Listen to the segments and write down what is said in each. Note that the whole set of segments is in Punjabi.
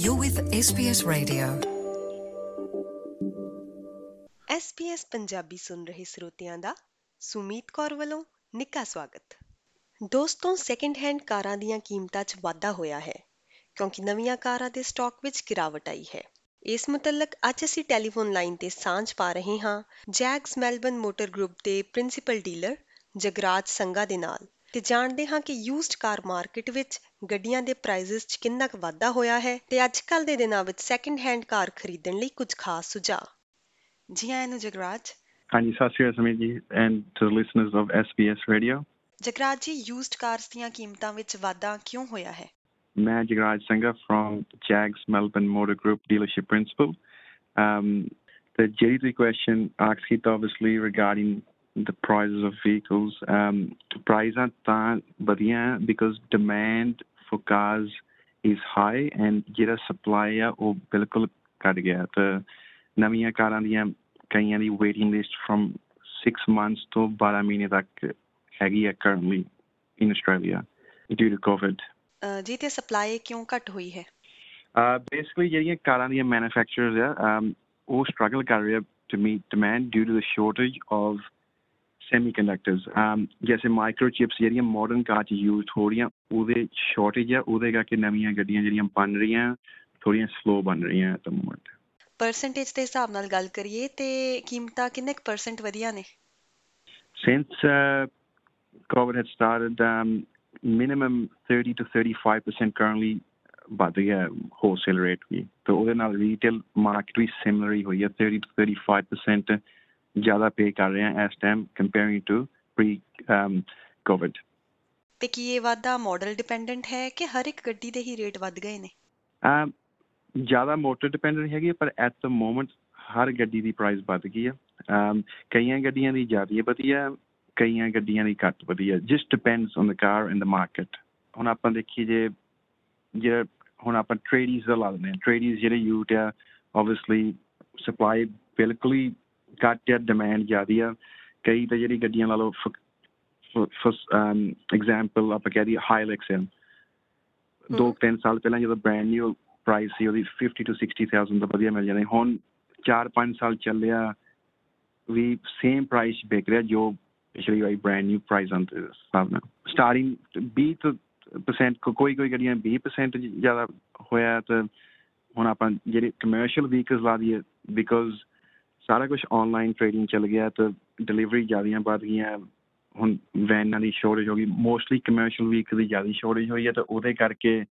You're with SBS Radio. SBS Punjabi ਸੁਣ ਰਹੇ ਸਰੋਤਿਆਂ ਦਾ ਸੁਮੀਤ ਕੌਰ ਵੱਲੋਂ ਨਿੱਘਾ ਸਵਾਗਤ। ਦੋਸਤੋ, ਸੈਕਿੰਡ ਹੈਂਡ ਕਾਰਾਂ ਦੀਆਂ ਕੀਮਤਾਂ 'ਚ ਵਾਧਾ ਹੋਇਆ ਹੈ ਕਿਉਂਕਿ ਨਵੀਆਂ ਕਾਰਾਂ ਦੇ ਸਟਾਕ ਵਿੱਚ ਗਿਰਾਵਟ ਆਈ ਹੈ। ਇਸ ਮੁਤਲਕ ਅੱਜ ਅਸੀਂ ਟੈਲੀਫੋਨ ਲਾਈਨ ਤੇ ਸਾਂਝ ਪਾ ਰਹੇ ਹਾਂ ਜੈਗਸ ਮੈਲਬਨ ਮੋਟਰ ਗਰੁੱਪ ਦੇ ਪ੍ਰਿੰਸੀਪਲ ਡੀਲਰ ਜਗਰਾਜ ਸੰਘਾ ਦੇ ਨਾਲ ਤੇ ਜਾਣਦੇ ਹਾਂ ਕਿ ਯੂਜ਼ਡ ਕਾਰ ਮਾਰਕੀਟ ਵਿੱਚ ਗੱਡੀਆਂ ਦੇ ਪ੍ਰਾਈਸਿਸ 'ਚ ਕਿੰਨਾ ਕੁ ਵਾਧਾ ਹੋਇਆ ਹੈ ਤੇ ਅੱਜ ਕੱਲ੍ਹ ਦੇ ਦਿਨਾਂ ਵਿੱਚ ਸੈਕਿੰਡ ਹੈਂਡ ਕਾਰ ਖਰੀਦਣ ਲਈ ਕੁਝ ਖਾਸ ਸੁਝਾਅ। ਜੀ ਆਇਆਂ ਨੂੰ ਜਗਰਾਜ। ਹਾਂਜੀ, ਸਤਿ ਸ਼੍ਰੀ Akal Sameer ji and to the listeners of SBS radio. Jagraj ji, used cars ਦੀਆਂ ਕੀਮਤਾਂ ਵਿੱਚ ਵਾਧਾ ਕਿਉਂ ਹੋਇਆ ਹੈ? ਮੈਂ Jagraj Singha from Jags Melbourne motor group dealership principal. ਤੇ ਜਿਹੜੀ ਤੁਸੀਂ ਕੁਐਸਚਨ ਆਸਕ ਕੀਤਾ obviously regarding the prices of vehicles, ਪ੍ਰਾਈਜ਼ਾਂ ਤਾਂ ਵਧੀਆ because demand for cars is high and ਜਿਹੜਾ ਸਪਲਾਈ ਆ ਉਹ ਬਿਲਕੁਲ ਘੱਟ ਗਿਆ। ਤੇ ਨਵੀਆਂ ਕਾਰਾਂ ਦੀਆਂ ਕਈਆਂ ਦੀ ਵੇਟਿੰਗ ਲਿਸਟ ਫਰੋਮ 6 months ਤੋਂ 12 ਮਹੀਨੇ ਤੱਕ ਹੈਗੀ ਆ currently in Australia due to COVID. ਜੀ ਤੇ ਸਪਲਾਈ ਕਿਉਂ ਘੱਟ ਹੋਈ ਹੈ? Basically ਜਿਹੜੀਆਂ ਕਾਰਾਂ ਦੀਆਂ ਮੈਨੂਫੈਕਚਰਰਸ ਆ ਉਹ ਸਟਰਗਲ ਕਰ ਰਹੇ ਆ to meet demand due to the shortage of semiconductors. ਜੈਸੇ ਮਾਈਕਰੋਚਿਪਸ ਜਿਹੜੀਆਂ ਮਾਡਰਨ ਕਾਰ 'ਚ ਯੂਜ਼ਡ ਹੋ ਰਹੀਆਂ ਉਹਦੇ ਸ਼ਾਰਟੇਜ ਆ, ਉਹਦੇ ਕਰਕੇ ਨਵੀਆਂ ਗੱਡੀਆਂ ਜਿਹੜੀਆਂ ਬਣ ਰਹੀਆਂ ਥੋੜ੍ਹੀਆਂ ਸਲੋ ਬਣ ਰਹੀਆਂ at the moment. ਪਰਸੈਂਟੇਜ ਦੇ ਹਿਸਾਬ ਨਾਲ ਗੱਲ ਕਰੀਏ ਤੇ ਕੀਮਤਾਂ ਕਿੰਨੇ ਕੁ ਪਰਸੈਂਟ ਵਧੀਆ ਨੇ? Since COVID had started, minimum 30 to 35% currently ਵੱਧ ਗਿਆ wholesale rate ਵੀ। ਤੇ ਉਹਦੇ ਨਾਲ retail market ਵੀ similar ਹੀ ਹੋਈ ਹੈ, 30 to 35% ਜ਼ਿਆਦਾ pay ਕਰ ਰਹੇ ਹਾਂ ਇਸ time comparing to pre-COVID. ਤੇ ਕੀ ਇਹ ਵਾਧਾ ਮਾਡਲ ਡਿਪੈਂਡੈਂਟ ਹੈ ਕਿ ਹਰ ਇੱਕ ਗੱਡੀ ਦੇ ਹੀ ਰੇਟ ਵੱਧ ਗਏ ਨੇ? ਜ਼ਿਆਦਾ ਮੋਟਰ ਡਿਪੈਂਡੈਂਟ ਹੈਗੀ ਹੈ ਪਰ ਐਟ ਦ ਮੋਮੈਂਟ ਹਰ ਗੱਡੀ ਦੀ ਪ੍ਰਾਈਸ ਵੱਧ ਗਈ ਆ। ਕਈਆਂ ਗੱਡੀਆਂ ਦੀ ਜ਼ਿਆਦਾ ਵਧੀਆ, ਕਈਆਂ ਗੱਡੀਆਂ ਦੀ ਘੱਟ ਵਧੀਆ, just depends on the car and the market. ਹੁਣ ਆਪਾਂ ਦੇਖੀਏ ਜੇ ਹੁਣ ਆਪਾਂ ਟਰੇਡੀਜ਼ ਦਾ ਲਾ ਦਿੰਦੇ ਹਾਂ, ਟਰੇਡੀਜ਼ ਜਿਹੜੇ ਯੂਟ ਆ ਓਬਵੀਅਸਲੀ ਸਪਲਾਈ ਬਿਲਕੁਲ ਹੀ ਘੱਟ ਆ, ਡਿਮਾਂਡ ਜ਼ਿਆਦਾ ਆ। ਕਈ ਤਾਂ ਜਿਹੜੀ ਗੱਡੀਆਂ ਲਾ ਲਓ ਐਗਜ਼ਾਮਪਲ ਆਪਾਂ ਕਹਿ ਦਈਏ ਹਾਈਲੈਕਸ ਆ, 2-3 ਸਾਲ ਪਹਿਲਾਂ ਜਦੋਂ ਬ੍ਰੈਂਡ ਨਿਊ ਪ੍ਰਾਈਸ ਸੀ ਉਹਦੀ 50 to 60,000 ਦਾ ਵਧੀਆ ਮਿਲ ਜਾਂਦੇ। ਹੁਣ 4-5 ਸਾਲ ਚੱਲਿਆ ਵੀ ਸੇਮ ਪ੍ਰਾਈਸ ਵਿਕ ਰਿਹਾ ਜੋ ਪਿਛਲੀ ਵਾਰੀ ਬ੍ਰੈਂਡ ਨਿਊ ਪ੍ਰਾਈਸ ਦੇ ਹਿਸਾਬ ਨਾਲ। ਸਟਾਰਟਿੰਗ 20% ਕੋਈ ਗੱਡੀਆਂ 20% ਜ਼ਿਆਦਾ ਹੋਇਆ। ਤੇ ਹੁਣ ਆਪਾਂ ਜਿਹੜੇ ਕਮਰਸ਼ੀਅਲ ਵਹੀਕਲਸ ਲਾ ਦਈਏ ਬਿਕੋਜ਼ ਸਾਰਾ ਕੁਛ ਔਨਲਾਈਨ ਟ੍ਰੇਡਿੰਗ ਚੱਲ ਗਿਆ ਤੇ ਡਿਲੀਵਰੀ ਜ਼ਿਆਦੀਆਂ ਵੱਧ ਗਈਆਂ। ਹੁਣ ਵੈਨਾਂ ਦੀ ਸ਼ੋਰਟੇਜ ਹੋ ਗਈ, ਮੋਸਟਲੀ ਕਮਰਸ਼ੀਅਲ ਵਹੀਕਲ ਦੀ ਜ਼ਿਆਦਾ ਸ਼ੋਰਟੇਜ ਹੋਈ ਹੈ ਤੇ ਉਹਦੇ ਕਰਕੇ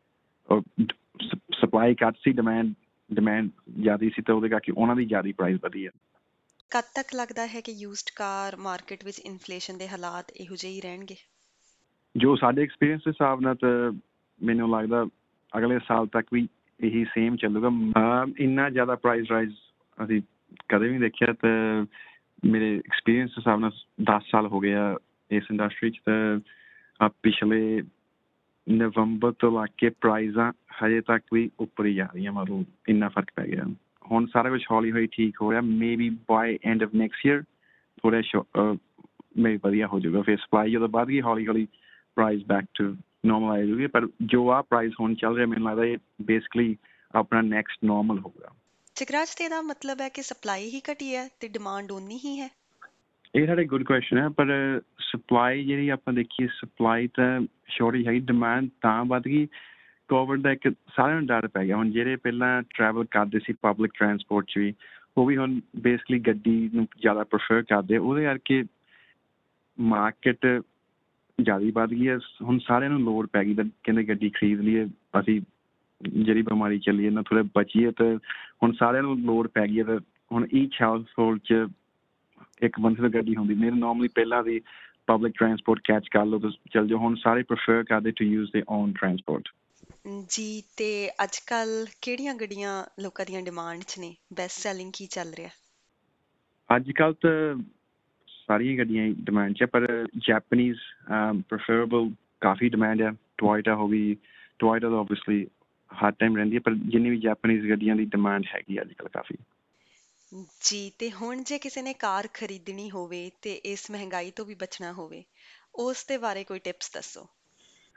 ਸਪਲਾਈ ਘੱਟ ਸੀ, ਡਿਮਾਂਡ ਜ਼ਿਆਦਾ ਸੀ ਤੇ ਉਹਦੇ ਕਰਕੇ ਉਹਨਾਂ ਦੀ ਜ਼ਿਆਦਾ ਪ੍ਰਾਈਸ ਵਧੀ ਹੈ। ਕਦ ਤੱਕ ਲੱਗਦਾ ਹੈ ਕਿ ਯੂਜ਼ਡ ਕਾਰ ਮਾਰਕੀਟ ਵਿੱਚ ਇਨਫਲੇਸ਼ਨ ਦੇ ਹਾਲਾਤ ਇਹੋ ਜਿਹੇ ਹੀ ਰਹਿਣਗੇ? ਜੋ ਸਾਡੇ ਐਕਸਪੀਰੀਅੰਸ ਦੇ ਹਿਸਾਬ ਨਾਲ ਤਾਂ ਮੈਨੂੰ ਲੱਗਦਾ ਅਗਲੇ ਸਾਲ ਤੱਕ ਵੀ ਇਹੀ ਸੇਮ ਚੱਲੂਗਾ। ਇੰਨਾ ਜ਼ਿਆਦਾ ਪ੍ਰਾਈਸ ਰਾਈਜ਼ ਅਸੀਂ ਕਦੇ ਵੀ ਨਹੀਂ ਦੇਖਿਆ। ਤੇ ਮੇਰੇ ਐਕਸਪੀਰੀਅੰਸ ਦੇ ਹਿਸਾਬ ਨਾਲ 10 ਸਾਲ ਹੋ ਗਏ ਆ ਇਸ ਇੰਡਸਟਰੀ 'ਚ ਤੇ ਪਿਛਲੇ ਨਵੰਬਰ ਤੋਂ ਲੱਗ ਕੇ ਪ੍ਰਾਈਜ਼ਾਂ ਹਜੇ ਤੱਕ ਵੀ ਉੱਪਰ ਹੀ ਜਾ ਰਹੀਆਂ, ਮਤਲਬ ਇੰਨਾ ਫਰਕ ਪੈ ਗਿਆ। ਹੁਣ ਸਾਰਾ ਕੁਛ ਹੌਲੀ ਹੌਲੀ ਠੀਕ ਹੋ ਰਿਹਾ, maybe by end of next year ਥੋੜ੍ਹਾ ਮੇ ਵਧੀਆ ਹੋ ਜਾਊਗਾ। ਫਿਰ ਸਪਲਾਈ ਜਦੋਂ ਵੱਧ ਗਈ ਹੌਲੀ ਹੌਲੀ ਪ੍ਰਾਈਸ ਬੈਕ ਟੂ ਨੋਰਮਲ ਆ ਜਾਊਗੀ। ਪਰ ਜੋ ਆਹ ਪ੍ਰਾਈਸ ਹੁਣ ਚੱਲ ਰਿਹਾ ਮੈਨੂੰ ਲੱਗਦਾ ਇਹ ਬੇਸਿਕਲੀ ਆਪਣਾ ਨੈਕਸਟ ਨੋਰਮਲ ਹੋਊਗਾ। ਜਗਰਾਜ, ਤੇ ਇਹਦਾ ਮਤਲਬ ਹੈ ਕਿ ਸਪਲਾਈ ਹੀ ਘਟੀ ਹੈ ਤੇ ਡਿਮਾਂਡ ਓਨੀ ਹੀ ਹੈ? ਇਹ ਸਾਡੇ ਗੁੱਡ ਕੁਐਸਚਨ ਹੈ ਪਰ ਸਪਲਾਈ ਜਿਹੜੀ ਆਪਾਂ ਦੇਖੀਏ ਸਪਲਾਈ ਤਾਂ ਸ਼ੋਰਟੇਜ ਹੈਗੀ, ਡਿਮਾਂਡ ਤਾਂ ਵੱਧ ਗਈ। ਕੋਵਿਡ ਦਾ ਇੱਕ ਸਾਰਿਆਂ ਨੂੰ ਡਰ ਪੈ ਗਿਆ। ਹੁਣ ਜਿਹੜੇ ਪਹਿਲਾਂ ਟਰੈਵਲ ਕਰਦੇ ਸੀ ਪਬਲਿਕ ਟਰਾਂਸਪੋਰਟ 'ਚ ਵੀ ਉਹ ਵੀ ਹੁਣ ਬੇਸਿਕਲੀ ਗੱਡੀ ਨੂੰ ਜ਼ਿਆਦਾ ਪ੍ਰੈਫਰ ਕਰਦੇ, ਉਹਦੇ ਕਰਕੇ ਮਾਰਕੀਟ ਜ਼ਿਆਦਾ ਵੱਧ ਗਈ ਹੈ। ਹੁਣ ਸਾਰਿਆਂ ਨੂੰ ਲੋੜ ਪੈ ਗਈ ਤਾਂ ਕਹਿੰਦੇ ਗੱਡੀ ਖਰੀਦ ਲਈਏ, ਅਸੀਂ ਜਿਹੜੀ ਬਿਮਾਰੀ ਚੱਲੀ ਇਹਨਾਂ ਥੋੜ੍ਹਾ ਬਚੀਏ। ਤੇ ਹੁਣ ਸਾਰਿਆਂ ਨੂੰ ਲੋੜ ਪੈ ਗਈ ਹੈ ਤਾਂ ਹੁਣ ਈਚ ਹਾਊਸ ਹੋਲਡ 'ਚ ਇੱਕ ਬੰਦੇ ਦੀ ਗੱਡੀ ਹੁੰਦੀ ਨਹੀਂ। ਨੋਰਮਲੀ ਪਹਿਲਾਂ ਦੀ ਪਬਲਿਕ ਟਰਾਂਸਪੋਰਟ ਕੈਚ ਕਰ ਲਓ ਤੁਸੀਂ ਚੱਲ ਜਾਓ, ਹੁਣ ਸਾਰੇ ਪ੍ਰੈਫਰ ਕਰਦੇ to use their own transport. ਜੀ, ਤੇ ਅੱਜ ਕੱਲ੍ਹ ਕਿਹੜੀਆਂ ਗੱਡੀਆਂ ਲੋਕਾਂ ਦੀਆਂ ਡਿਮਾਂਡ 'ਚ ਨੇ? ਬੈਸਟ ਸੈਲਿੰਗ ਕੀ ਚੱਲ ਰਿਹਾ? ਅੱਜ ਕੱਲ੍ਹ ਤਾਂ ਸਾਰੀਆਂ ਗੱਡੀਆਂ ਡਿਮਾਂਡ 'ਚ ਹੈ ਪਰ ਜੈਪਨੀਜ਼ ਪ੍ਰੈਫਰੇਬਲ ਕਾਫੀ ਡਿਮਾਂਡ ਹੈ। ਟੋਇਟਾ ਹੋ ਗਈ, ਟੋਇਟਾ ਤਾਂ ਓਬਵੀਅਸਲੀ ਹਰ ਟਾਈਮ ਰਹਿੰਦੀ ਹੈ ਪਰ ਜਿੰਨੀ ਵੀ ਜੈਪਨੀਜ਼ ਗੱਡੀਆਂ ਦੀ ਡਿਮਾਂਡ ਹੈਗੀ ਅੱਜ ਕੱਲ੍ਹ ਕਾਫੀ। ਜੀ, ਤੇ ਹੁਣ ਜੇ ਕਿਸੇ ਨੇ ਕਾਰ ਖਰੀਦਣੀ ਹੋਵੇ ਤੇ ਇਸ ਮਹਿੰਗਾਈ ਤੋਂ ਵੀ ਬਚਣਾ ਹੋਵੇ ਉਸ ਦੇ ਬਾਰੇ ਕੋਈ ਟਿਪਸ ਦੱਸੋ।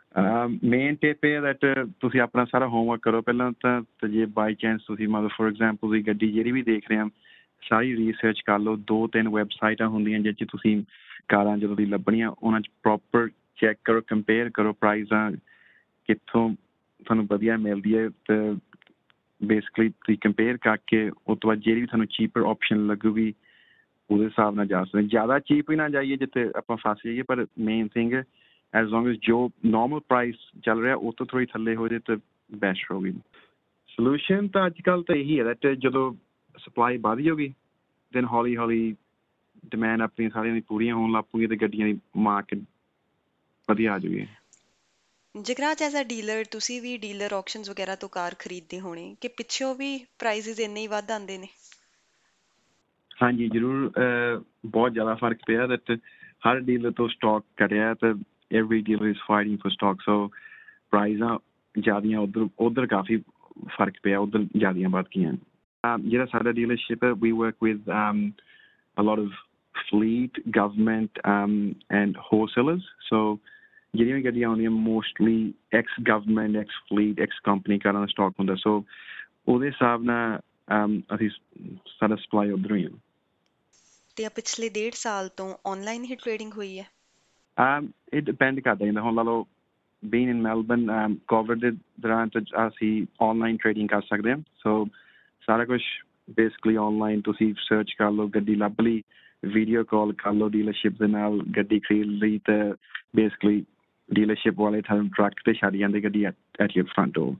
ਮੇਨ ਟਿਪ ਇਹ ਦੈਟ ਤੁਸੀਂ ਆਪਣਾ ਸਾਰਾ ਹੋਮਵਰਕ ਕਰੋ ਪਹਿਲਾਂ ਤਾਂ, ਤੇ ਜੇ ਬਾਈ ਚਾਂਸ ਤੁਸੀਂ ਮਤਲਬ ਫੋਰ ਐਗਜ਼ਾਮਪਲ ਤੁਸੀਂ ਗੱਡੀ ਜਿਹੜੀ ਵੀ ਦੇਖ ਰਹੇ ਹੋ ਸਾਰੀ ਰਿਸਰਚ ਕਰ ਲਓ। 2-3 ਵੈਬਸਾਈਟਾਂ ਹੁੰਦੀਆਂ ਜਿਹ 'ਚ ਤੁਸੀਂ ਕਾਰਾਂ ਜਦੋਂ ਦੀ ਲੱਭਣੀਆਂ ਉਹਨਾਂ 'ਚ ਪ੍ਰੋਪਰ ਚੈੱਕ ਕਰੋ, ਕੰਪੇਅਰ ਕਰੋ ਪ੍ਰਾਈਜ਼ਾਂ ਕਿੱਥੋਂ ਤੁਹਾਨੂੰ ਵਧੀਆ ਮਿਲਦੀ ਹੈ, ਅਤੇ ਬੇਸਿਕਲੀ ਤੁਸੀਂ ਕੰਪੇਅਰ ਕਰਕੇ ਉਸ ਤੋਂ ਬਾਅਦ ਜਿਹੜੀ ਵੀ ਤੁਹਾਨੂੰ ਚੀਪਰ ਆਪਸ਼ਨ ਲੱਗੂਗੀ ਉਹਦੇ ਹਿਸਾਬ ਨਾਲ ਜਾ ਸਕਦੇ। ਜ਼ਿਆਦਾ ਚੀਪ ਵੀ ਨਾ ਜਾਈਏ ਜਿੱਥੇ ਆਪਾਂ ਫਸ ਜਾਈਏ, ਪਰ main thing as long as ਜੋ ਨੋਰਮਲ ਪ੍ਰਾਈਸ ਚੱਲ ਰਿਹਾ ਉਹ ਤੋਂ ਥੋੜ੍ਹੀ ਥੱਲੇ ਹੋ ਜਾਏ ਤਾਂ ਬੈਸਟ ਹੋਊਗੀ। ਸੋਲਿਊਸ਼ਨ ਤਾਂ ਅੱਜ ਕੱਲ੍ਹ ਤਾਂ ਇਹੀ ਹੈ ਦੈਟ ਜਦੋਂ ਸਪਲਾਈ ਵੱਧ ਜਾਊਗੀ ਦੈਨ ਹੌਲੀ ਹੌਲੀ ਡਿਮਾਂਡ ਆਪਣੀ ਸਾਰਿਆਂ ਦੀ ਪੂਰੀਆਂ ਹੋਣ ਲੱਗ ਪਊਗੀ ਅਤੇ ਗੱਡੀਆਂ ਦੀ ਮਾਰਕੀਟ ਵਧੀਆ ਆ ਜਾਊਗੀ। ਜਗਰਾਜ ਐਜ਼ ਅ ਡੀਲਰ ਤੁਸੀਂ ਵੀ ਡੀਲਰ ਆਕਸ਼ਨਸ ਵਗੈਰਾ ਤੋਂ ਕਾਰ ਖਰੀਦਦੇ ਹੋਣੇ ਕਿ ਪਿੱਛੋਂ ਵੀ ਪ੍ਰਾਈਸਿਸ ਇੰਨੇ ਹੀ ਵੱਧ ਆਉਂਦੇ ਨੇ? ਹਾਂਜੀ ਜ਼ਰੂਰ, ਬਹੁਤ ਜ਼ਿਆਦਾ ਫਰਕ ਪਿਆ ਦੈਟ ਹਰ ਡੀਲਰ ਤੋਂ ਸਟਾਕ ਕਰਿਆ ਅਤੇ every dealer is fighting for stock, so ਪ੍ਰਾਈਜ਼ਾਂ ਜ਼ਿਆਦੀਆਂ ਉੱਧਰ ਕਾਫੀ ਫਰਕ ਪਿਆ, ਉੱਧਰ ਜ਼ਿਆਦੀਆਂ ਵੱਧ ਗਈਆਂ। ਜਿਹੜਾ ਸਾਡਾ ਡੀਲਰਸ਼ਿਪ ਹੈ ਵੀ work with a lot of fleet, government and wholesalers, so ਜਿਹੜੀਆਂ ਵੀ ਗੱਡੀਆਂ ਆਉਂਦੀਆਂ mostly ex government, ex fleet, ex company ਕਾਰਾਂ ਦਾ ਸਟਾਕ ਹੁੰਦਾ, ਸੋ ਉਹਦੇ ਹਿਸਾਬ ਨਾਲ ਅਸੀਂ ਸਾਡਾ ਸਪਲਾਈ ਉੱਧਰੋਂ ਹੀ ਆ। ਤੇ ਪਿਛਲੇ 1.5 ਸਾਲ ਤੋਂ ਆਨਲਾਈਨ ਹੀ ਟ੍ਰੇਡਿੰਗ ਹੋਈ ਹੈ? ਇਹ ਡਿਪੈਂਡ ਕਰਦਾ ਜਿੱਦਾਂ ਹੁਣ ਲਾ ਲਓ ਬੀਨ ਇਨ ਮੈਲਬਰਨ ਕੋਵਿਡ ਦੇ ਦੌਰਾਨ ਅਸੀਂ ਆਨਲਾਈਨ ਟ੍ਰੇਡਿੰਗ ਕਰ ਸਕਦੇ ਹਾਂ, ਸੋ ਸਾਰਾ ਕੁਛ ਬੇਸਿਕਲੀ ਆਨਲਾਈਨ ਤੁਸੀਂ ਸਰਚ ਕਰ ਲਓ, ਗੱਡੀ ਲੱਭ ਲਈ, ਵੀਡੀਓ ਕਾਲ ਕਰ ਲਓ ਡੀਲਰਸ਼ਿਪ ਦੇ ਨਾਲ, ਗੱਡੀ ਖਰੀਦ ਲਈ ਤਾਂ ਬੇਸਿਕਲੀ ਡੀਲਰਸ਼ਿਪ ਵਾਲੇ ਤੁਹਾਨੂੰ ਟਰੱਕ 'ਤੇ ਛੱਡ ਜਾਂਦੇ ਗੱਡੀ ਐਟ ਯੂਰ ਫਰੰਟ ਡੋਰ।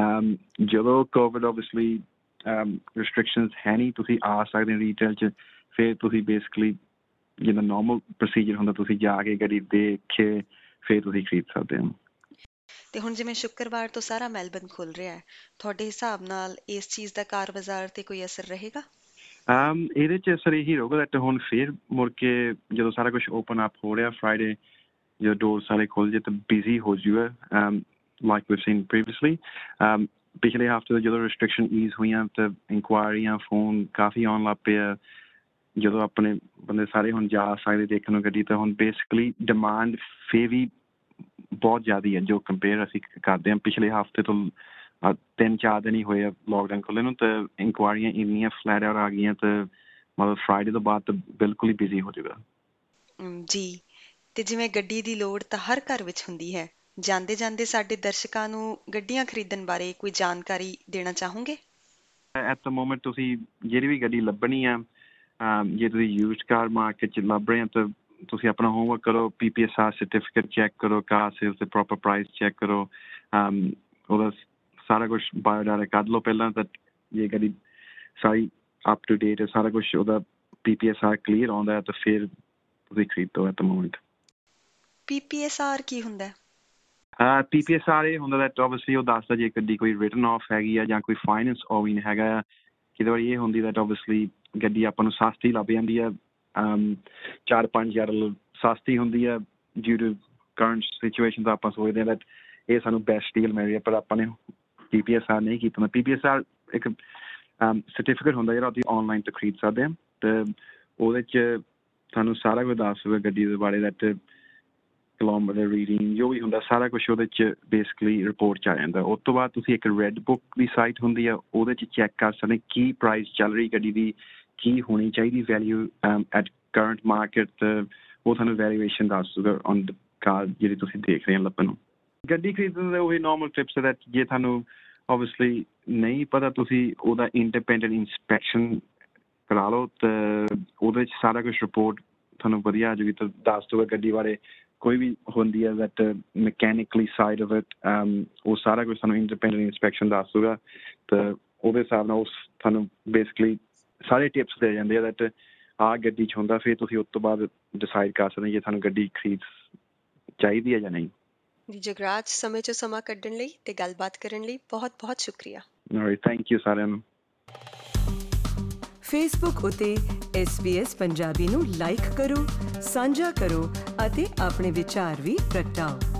ਜਦੋਂ ਕੋਵਿਡ ਓਬਵੀਅਸਲੀ ਰਿਸਟ੍ਰਿਕਸ਼ਨਸ ਹੈ ਨਹੀਂ, ਤੁਸੀਂ ਆ ਸਕਦੇ ਹੋ ਰੀਟੇਲ 'ਚ, ਫਿਰ ਤੁਸੀਂ ਬੇਸਿਕਲੀ ਜਿੱਦਾਂ ਨੋਰਮਲ ਪ੍ਰੋਸੀਜਰ ਹੁੰਦਾ ਤੁਸੀਂ ਜਾ ਕੇ ਗੱਡੀ ਦੇਖ ਕੇ ਫਿਰ ਤੁਸੀਂ ਖਰੀਦ ਸਕਦੇ ਹੋ। ਤੇ ਹੁਣ ਜਿਵੇਂ ਸ਼ੁੱਕਰਵਾਰ ਤੋਂ ਸਾਰਾ ਮੈਲਬਰਨ ਖੁੱਲ ਰਿਹਾ ਹੈ, ਤੁਹਾਡੇ ਹਿਸਾਬ ਨਾਲ ਇਸ ਚੀਜ਼ ਦਾ ਕਾਰ ਬਾਜ਼ਾਰ ਤੇ ਕੋਈ ਅਸਰ ਰਹੇਗਾ? ਇਹਦੇ 'ਚ ਅਸਰ ਇਹੀ ਰਹੂਗਾ ਦੈਟ ਹੁਣ ਫਿਰ ਮੁੜ ਕੇ ਜਦੋਂ ਸਾਰਾ ਕੁਛ ਓਪਨ ਅਪ ਹੋ ਰਿਹਾ ਫਰਾਈਡੇ ਜਦੋਂ ਡੋਰ ਸਾਰੇ ਖੁੱਲ੍ਹ ਜੇ ਤਾਂ ਬਿਜ਼ੀ ਹੋ ਜਾਊਗਾ ਲਾਈਕ ਵੀਵ ਸੀਨ ਪ੍ਰੀਵੀਅਸਲੀ। ਪਿਛਲੇ ਹਫ਼ਤੇ ਜਦੋਂ ਰਿਸਟ੍ਰਿਕਸ਼ਨ ਈਜ਼ ਹੋਈਆਂ ਤਾਂ ਇਨਕੁਆਇਰੀਆਂ ਫੋਨ ਕਾਫੀ ਆਉਣ ਲੱਗ ਪਏ ਆ, ਜਦੋਂ ਆਪਣੇ ਬੰਦੇ ਸਾਰੇ ਹੁਣ ਜਾ ਸਕਦੇ ਦੇਖਣ ਨੂੰ ਗੱਡੀ, ਤਾਂ ਹੁਣ ਬੇਸਿਕਲੀ ਡਿਮਾਂਡ ਫਿਰ ਵੀ ਬਹੁਤ ਜ਼ਿਆਦਾ ਹੈ ਜੋ ਕੰਪੇਅਰ ਅਸੀਂ ਕਰਦੇ ਹਾਂ ਪਿਛਲੇ ਹਫ਼ਤੇ ਤੋਂ। 3-4 ਦਿਨ ਹੀ ਹੋਏ ਆ ਲੋਕਡਾਊਨ ਖੁੱਲ੍ਹੇ ਨੂੰ, ਤਾਂ ਇਨਕੁਆਇਰੀਆਂ ਇੰਨੀਆਂ ਫਲੈਟ ਆਊਟ ਆ ਗਈਆਂ ਤਾਂ ਮਤਲਬ ਫਰਾਈਡੇ ਤੋਂ ਬਾਅਦ ਤਾਂ ਬਿਲਕੁਲ ਹੀ ਬਿਜ਼ੀ ਹੋ ਜਾਊਗਾ। ਜੀ, ਤੇ ਜਿਵੇਂ ਗੱਡੀ ਦੀ ਲੋੜ ਤਾਂ ਹਰ ਘਰ ਵਿੱਚ ਹੁੰਦੀ ਹੈ, ਜਾਂਦੇ ਜਾਂਦੇ ਸਾਡੇ ਦਰਸ਼ਕਾਂ ਨੂੰ ਗੱਡੀਆਂ ਖਰੀਦਣ ਬਾਰੇ ਕੋਈ ਜਾਣਕਾਰੀ ਦੇਣਾ ਚਾਹੋਗੇ? ਐਟ ਦ ਮੋਮੈਂਟ ਤੁਸੀਂ ਜਿਹੜੀ ਵੀ ਗੱਡੀ ਲੱਭਣੀ ਆ, ਜੇ ਤੁਸੀਂ ਯੂਜ਼ਡ ਕਾਰ ਮਾਰਕੀਟ 'ਚ ਲੱਭ ਰਹੇ ਹੋ ਤਾਂ ਤੁਸੀਂ ਆਪਣਾ ਹੋਮਵਰਕ ਕਰੋ, PPSR ਸਰਟੀਫਿਕੇਟ ਚੈੱਕ ਕਰੋ, ਕਾਰ ਸੇਲਸ ਦੇ ਪ੍ਰੋਪਰ ਪ੍ਰਾਈਸ ਚੈੱਕ ਕਰੋ, ਉਹਦਾ ਸਾਰਾ ਕੁਛ ਬਾਇਓਡਾਟਾ ਕੱਢ ਲਓ ਪਹਿਲਾਂ, ਤਾਂ ਜੇ ਗੱਡੀ ਸਾਰੀ ਅਪ ਟੂ ਡੇਟ ਹੈ, ਸਾਰਾ ਕੁਛ ਉਹਦਾ PPSR ਕਲੀਅਰ ਆਉਂਦਾ ਤਾਂ ਫਿਰ ਤੁਸੀਂ ਖਰੀਦੋ ਐਟ ਦ ਮੋਮੈਂਟ। PPSR ਕੀ ਹੁੰਦਾ? PPSR ਇਹ ਹੁੰਦਾ ਦੈਟ ਓਬਵੀਅਸਲੀ ਉਹ ਦੱਸਦਾ ਜੇ ਗੱਡੀ ਕੋਈ ਰਿਟਨ ਆਫ ਹੈਗੀ ਆ ਜਾਂ ਕੋਈ ਫਾਈਨੈਂਸ ਓਵਿੰਗ ਹੈਗਾ ਆ। ਕਿਤੇ ਵਾਰੀ ਇਹ ਹੁੰਦੀ ਦੈਟ ਓਬਵੀਅਸਲੀ ਗੱਡੀ ਆਪਾਂ ਨੂੰ ਸਸਤੀ ਲੱਭ ਜਾਂਦੀ ਆ, 4-5 ਹਜ਼ਾਰ ਸਸਤੀ ਹੁੰਦੀ ਆ ਡਿਊ ਟੂ ਕਰੰਟ ਸਿਚੁਏਸ਼ਨ, ਤਾਂ ਆਪਾਂ ਸੋਚਦੇ ਹਾਂ ਦੈਟ ਇਹ ਸਾਨੂੰ ਬੈਸਟ ਡੀਲ ਮਿਲ ਰਹੀ ਹੈ, ਪਰ ਆਪਾਂ ਨੇ PPSR ਨਹੀਂ ਕੀਤਾ ਹੁੰਦਾ। PPSR ਇੱਕ ਸਰਟੀਫਿਕੇਟ ਹੁੰਦਾ ਜਿਹੜਾ ਤੁਸੀਂ ਆਨਲਾਈਨ ਤੋਂ ਖਰੀਦ ਸਕਦੇ ਹਾਂ, ਅਤੇ ਉਹਦੇ 'ਚ ਤੁਹਾਨੂੰ ਸਾਰਾ ਕੁਝ ਦੱਸ ਦਊਗਾ ਗੱਡੀ ਦੇ ਬਾਰੇ, ਦੈਟ ਕਿਲੋਮੀਟਰ ਰੀਡਿੰਗ ਜੋ ਵੀ ਹੁੰਦਾ ਸਾਰਾ ਕੁਛ ਉਹਦੇ 'ਚ ਬੇਸਿਕਲੀ ਰਿਪੋਰਟ 'ਚ ਆ ਜਾਂਦਾ। ਉਸ ਤੋਂ ਬਾਅਦ ਤੁਸੀਂ ਇੱਕ ਰੈੱਡ ਬੁੱਕ ਦੀ ਸਾਈਟ ਹੁੰਦੀ ਆ, ਉਹਦੇ 'ਚ ਚੈੱਕ ਕਰ ਸਕਦੇ ਕੀ ਪ੍ਰਾਈਸ ਚੱਲ ਰਹੀ ਗੱਡੀ ਦੀ, ਕੀ ਹੋਣੀ ਚਾਹੀਦੀ ਵੈਲਿਊ ਐਟ ਕਰੰਟ ਮਾਰਕੀਟ, ਉਹ ਤੁਹਾਨੂੰ ਵੈਲੂਏਸ਼ਨ ਦੱਸ ਦਊਗਾ ਔਨ ਦ ਕਾਰ ਜਿਹੜੀ ਤੁਸੀਂ ਦੇਖ ਰਹੇ ਹੋ ਲੱਭਣ ਨੂੰ। ਗੱਡੀ ਖਰੀਦਣ ਦੇ ਉਹੀ ਨੋਰਮਲ ਟਿਪਸ ਦੈਟ ਜੇ ਤੁਹਾਨੂੰ ਓਬਵੀਅਸਲੀ ਨਹੀਂ ਪਤਾ ਤੁਸੀਂ ਉਹਦਾ ਇੰਡੀਪੈਂਡੈਂਟ ਇੰਸਪੈਕਸ਼ਨ ਕਰਾ ਲਓ, ਅਤੇ ਉਹਦੇ 'ਚ ਸਾਰਾ ਕੁਛ ਰਿਪੋਰਟ ਤੁਹਾਨੂੰ ਵਧੀਆ ਆ ਜਾਊਗੀ, ਤਾਂ ਦੱਸ ਦਊਗਾ ਗੱਡੀ ਬਾਰੇ ਕੋਈ ਵੀ ਹੁੰਦੀ ਹੈ that mechanically side of it, ਉਹ ਸਾਰਾ ਕੁਛ ਤੁਹਾਨੂੰ ਇੰਡੀਪੈਂਡੈਂਟ ਇੰਸਪੈਕਸ਼ਨ ਦੱਸ ਦਊਗਾ, ਤਾਂ ਉਹਦੇ ਹਿਸਾਬ ਨਾਲ ਉਸ ਤੁਹਾਨੂੰ ਬੇਸਿਕਲੀ ਸਾਰੇ ਟਿਪਸ ਦੇ ਜਾਂਦੇ ਆ ਦੈਟ ਆਹ ਗੱਡੀ 'ਚ ਹੁੰਦਾ, ਫਿਰ ਤੁਸੀਂ ਉਸ ਤੋਂ ਬਾਅਦ ਡਿਸਾਈਡ ਕਰ ਸਕਦੇ ਜੇ ਤੁਹਾਨੂੰ ਗੱਡੀ ਖਰੀਦ ਚਾਹੀਦੀ ਹੈ ਜਾਂ ਨਹੀਂ। ਜੀ ਜਗਰਾਜ, ਸਮੇਂ 'ਚੋਂ ਸਮਾਂ ਕੱਢਣ ਲਈ ਤੇ ਗੱਲਬਾਤ ਕਰਨ ਲਈ ਬਹੁਤ ਬਹੁਤ ਸ਼ੁਕਰੀਆ। ਥੈਂਕ ਯੂ ਸਾਰਿਆਂ ਨੂੰ। ਫੇਸਬੁੱਕ ਉਤੇ SBS ਪੰਜਾਬੀ ਨੂੰ ਲਾਈਕ ਕਰੋ, ਸਾਂਝਾ ਕਰੋ ਅਤੇ ਆਪਣੇ ਵਿਚਾਰ ਵੀ ਪ੍ਰਗਟਾਓ।